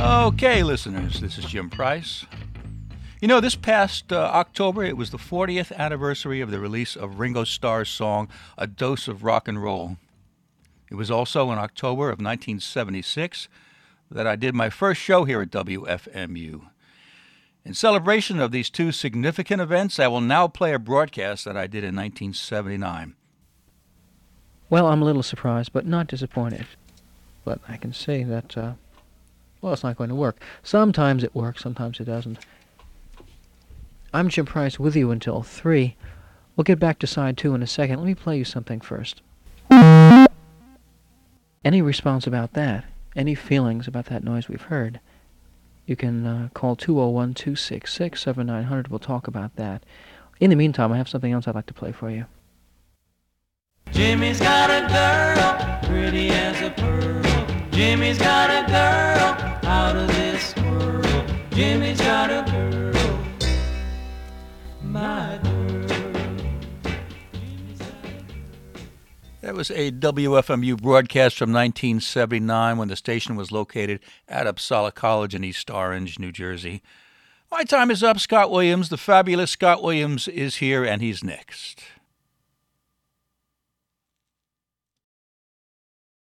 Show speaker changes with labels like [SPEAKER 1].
[SPEAKER 1] Okay, listeners, this is Jim Price. You know, this past October, it was the 40th anniversary of the release of Ringo Starr's song, A Dose of Rock and Roll. It was also in October of 1976 that I did my first show here at WFMU. In celebration of these two significant events, I will now play a broadcast that I did in 1979.
[SPEAKER 2] Well, I'm a little surprised, but not disappointed. But I can say that, it's not going to work. Sometimes it works, sometimes it doesn't. I'm Jim Price with you until 3. We'll get back to side 2 in a second. Let me play you something first. Any response about that? Any feelings about that noise we've heard? You can call 201-266-7900. We'll talk about that. In the meantime, I have something else I'd like to play for you.
[SPEAKER 3] Jimmy's got a girl, pretty as a pearl. Jimmy's got a girl, out of this world. Jimmy's got a girl, my girl.
[SPEAKER 1] That was a WFMU broadcast from 1979 when the station was located at Uppsala College in East Orange, New Jersey. My time is up. Scott Williams, the fabulous Scott Williams, is here, and he's next.